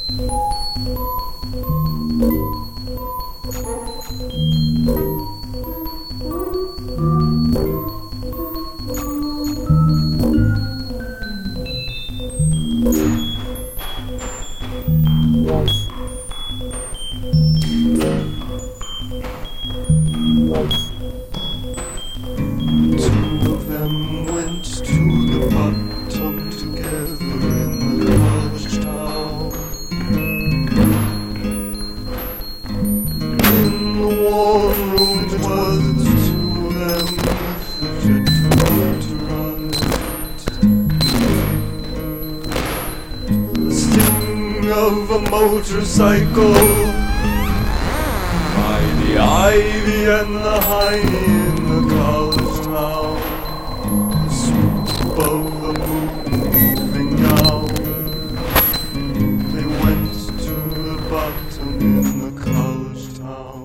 Of a motorcycle by the ivy and the hiney in the college town, the swoop of the moving now. They went to the bottom in the college town.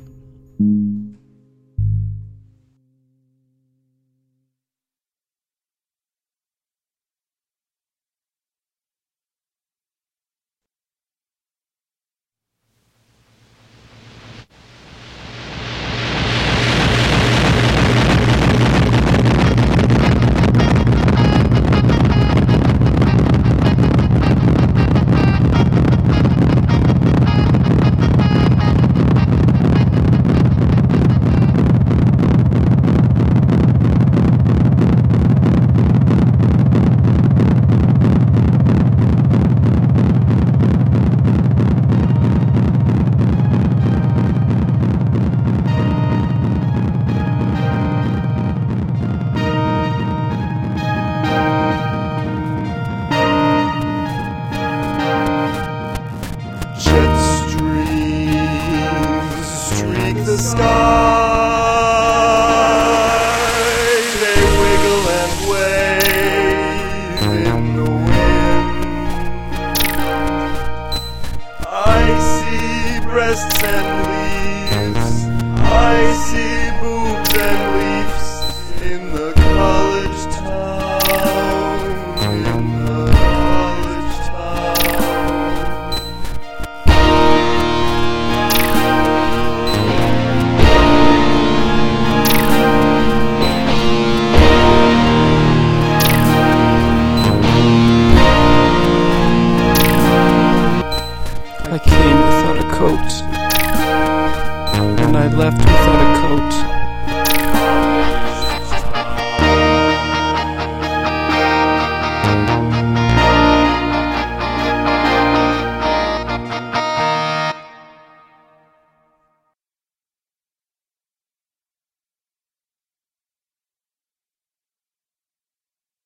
The sky, they wiggle and wave in the wind. I see breasts and leaves, I see boobs and leaves in the college town, in the college town. I came without a coat, and I left without a coat.